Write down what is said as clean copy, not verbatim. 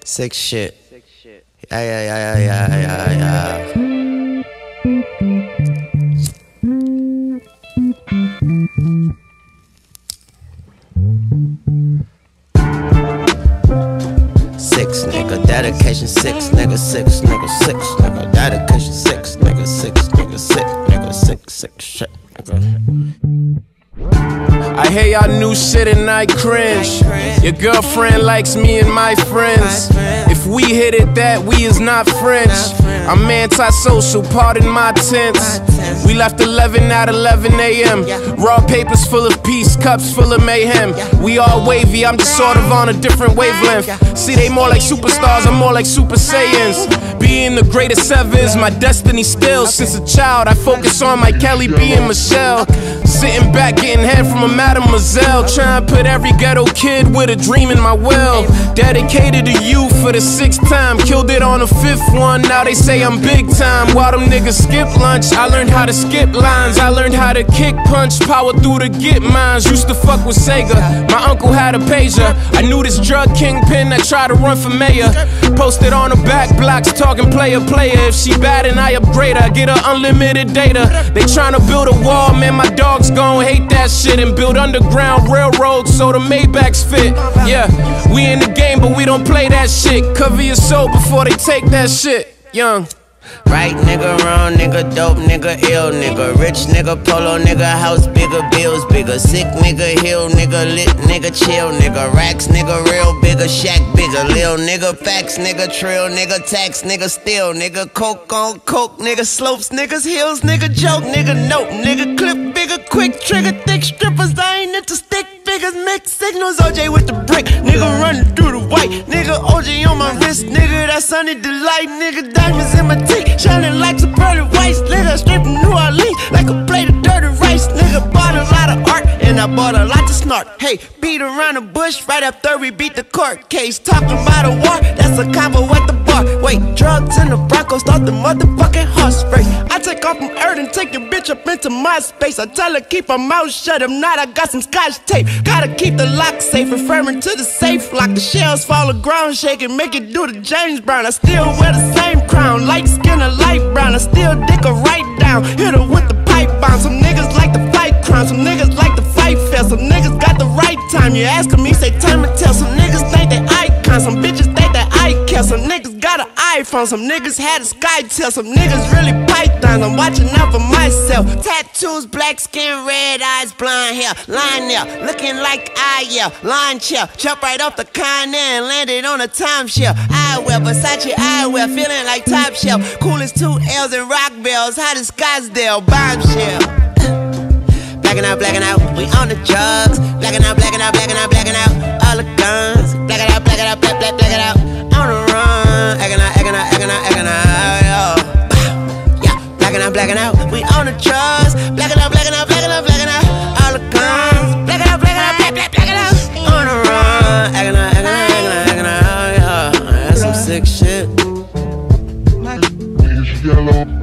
Sick shit. Yeah. Six nigga, dedication, six nigga, six nigga, six nigga, dedication, six nigga, six nigga, six nigga, six shit nigga. I hear y'all new shit and I cringe. Your girlfriend likes me and my friends. If we hit it that we is not French. I'm anti-social, pardon my tense. We left 11 at 11 a.m. Raw papers full of peace, cups full of mayhem. We all wavy, I'm just sort of on a different wavelength. See, they more like superstars, I'm more like Super Saiyans. Being the greatest ever is my destiny still. Since a child, I focus on my Kelly B and Michelle. Sitting back, getting head from a mademoiselle. Trying to put every ghetto kid with a dream in my will. Dedicated to you for the 6th time. Killed it on the 5th one, now they say I'm big time. While them niggas skip lunch, I learned how to skip lines. I learned how to kick punch, power through to get mines. Used to fuck with Sega, my uncle had a pager. I knew this drug kingpin that tried to run for mayor. Posted on the back blocks, talking player. If she bad and I upgrade her, get her unlimited data. They tryna build a wall, man, my dogs gon' hate that shit. And build underground railroads so the Maybachs fit. Yeah, we in the game but we don't play that shit. Cover your soul before they take that shit. Young. Right nigga, wrong nigga, dope nigga, ill nigga, rich nigga, polo nigga, house bigger, bills bigger, sick nigga, hill nigga, lit nigga, chill nigga, racks nigga, real bigger, shack bigger, lil nigga, facts nigga, trill nigga, tax nigga, steal nigga, coke on coke nigga, slopes niggas, hills nigga, joke nigga, note nigga, clip bigger, quick trigger, thick strippers, I ain't into stick figures, mixed signals, OJ with the brick, nigga running through the white, nigga, OJ on my wrist, nigga, that sunny delight, nigga, diamonds in my teeth, shining like some pearly whites, nigga, straight from New Orleans, like a plate of dirty rice, nigga, bought a lot of art, and I bought a lot to snort, hey, beat around the bush, right after we beat the court case, talking about a war, that's a combo at the bar, wait, drugs in the Bronco, start the motherfucking horse race, I take off from Earth and take your bitch up into my space, I tell her keep her mouth shut, if not, I got some scotch tape, gotta keep the lock safe, referring to the safe lock, the shells fall the ground, shaking, make it do the James Brown, I still wear the same crown, light skin or light brown, I still dick her right down, hit her with the pipe bomb, some niggas like to fight crime, some niggas like to fight fair, some niggas got the right time, you asking me, say time to tell, some niggas think they icons, some bitches think that I care, some niggas got an iPhone, some niggas had a SkyTel, some niggas really pythons, I'm watching out for myself, tattoos, black skin, red eyes, blonde hair, line there, looking like I yeah, lawn chair, jump right off the Con Air and landed on a timeshare, eyewear, Versace eyewear, feeling like top shelf, coolest 2 L's and rock bells, hot as Scottsdale, bombshell. Blacking out, we on the drugs. Blacking out, all the guns. Black it out, black it out, on the run. Acting out, yeah. Blacking out, we on the drugs. Blacking out, all the guns. Black it out, on the run. Acting out, yeah. That's some sick shit. Yellow.